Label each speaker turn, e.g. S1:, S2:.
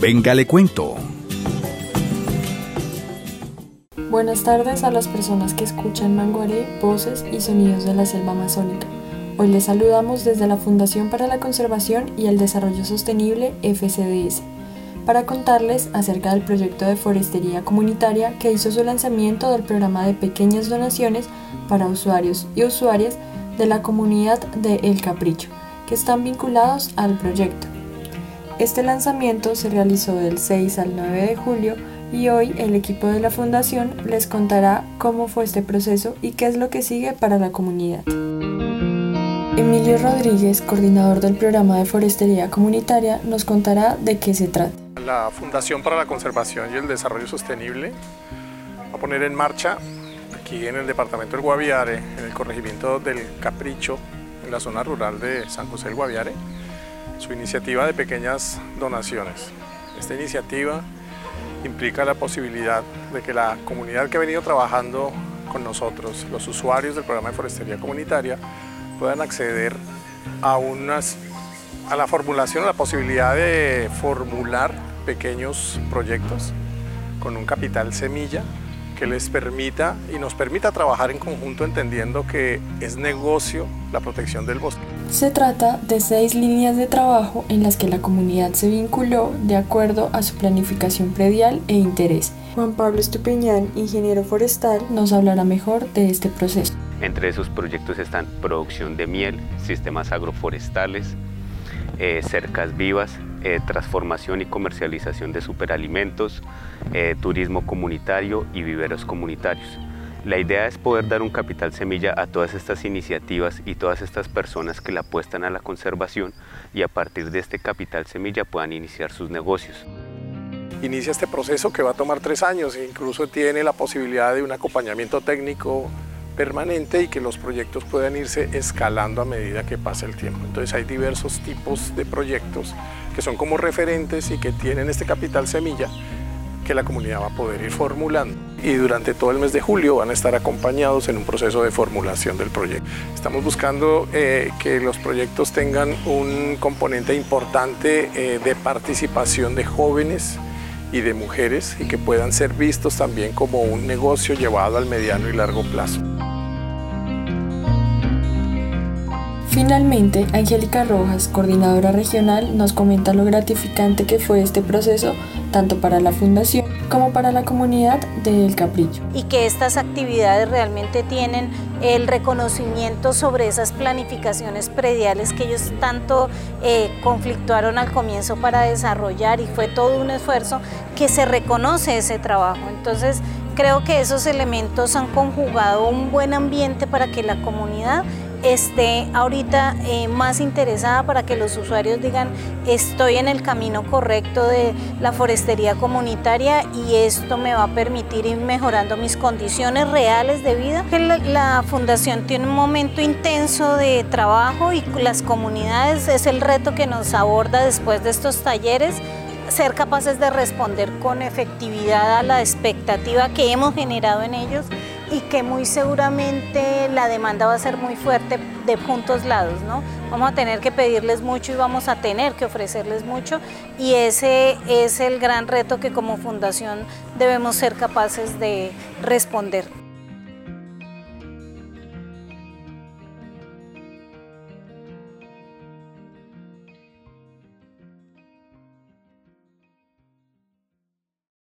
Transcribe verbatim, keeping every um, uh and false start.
S1: Venga, le cuento.
S2: Buenas tardes a las personas que escuchan Manguaré, voces y sonidos de la selva amazónica. Hoy les saludamos desde la Fundación para la Conservación y el Desarrollo Sostenible, F C D S, para contarles acerca del proyecto de forestería comunitaria que hizo su lanzamiento del programa de pequeñas donaciones para usuarios y usuarias de la comunidad de El Capricho, que están vinculados al proyecto. Este lanzamiento se realizó del seis al nueve de julio y hoy el equipo de la Fundación les contará cómo fue este proceso y qué es lo que sigue para la comunidad. Emilio Rodríguez, coordinador del programa de forestería comunitaria, nos contará de qué se trata.
S3: La Fundación para la Conservación y el Desarrollo Sostenible va a poner en marcha aquí en el departamento del Guaviare, en el corregimiento del Capricho, en la zona rural de San José del Guaviare, su iniciativa de pequeñas donaciones. Esta iniciativa implica la posibilidad de que la comunidad que ha venido trabajando con nosotros, los usuarios del programa de forestería comunitaria, puedan acceder a, unas, a la formulación, a la posibilidad de formular pequeños proyectos con un capital semilla que les permita y nos permita trabajar en conjunto entendiendo que es negocio la protección del bosque.
S2: Se trata de seis líneas de trabajo en las que la comunidad se vinculó de acuerdo a su planificación predial e interés. Juan Pablo Estupiñán, ingeniero forestal, nos hablará mejor de este proceso.
S4: Entre esos proyectos están producción de miel, sistemas agroforestales, eh, cercas vivas, eh, transformación y comercialización de superalimentos, eh, turismo comunitario y viveros comunitarios. La idea es poder dar un capital semilla a todas estas iniciativas y todas estas personas que le apuestan a la conservación y a partir de este capital semilla puedan iniciar sus negocios.
S3: Inicia este proceso que va a tomar tres años e incluso tiene la posibilidad de un acompañamiento técnico permanente y que los proyectos puedan irse escalando a medida que pasa el tiempo. Entonces hay diversos tipos de proyectos que son como referentes y que tienen este capital semilla que la comunidad va a poder ir formulando y durante todo el mes de julio van a estar acompañados en un proceso de formulación del proyecto. Estamos buscando eh, que los proyectos tengan un componente importante eh, de participación de jóvenes y de mujeres y que puedan ser vistos también como un negocio llevado al mediano y largo plazo.
S2: Finalmente, Angélica Rojas, coordinadora regional, nos comenta lo gratificante que fue este proceso tanto para la Fundación como para la comunidad de El Capricho.
S5: Y que estas actividades realmente tienen el reconocimiento sobre esas planificaciones prediales que ellos tanto eh, conflictuaron al comienzo para desarrollar y fue todo un esfuerzo que se reconoce ese trabajo. Entonces, creo que esos elementos han conjugado un buen ambiente para que la comunidad esté ahorita eh, más interesada para que los usuarios digan estoy en el camino correcto de la forestería comunitaria y esto me va a permitir ir mejorando mis condiciones reales de vida. La, la Fundación tiene un momento intenso de trabajo y las comunidades es el reto que nos aborda después de estos talleres, ser capaces de responder con efectividad a la expectativa que hemos generado en ellos y que muy seguramente la demanda va a ser muy fuerte de juntos lados, ¿no? Vamos a tener que pedirles mucho y vamos a tener que ofrecerles mucho y ese es el gran reto que como fundación debemos ser capaces de responder.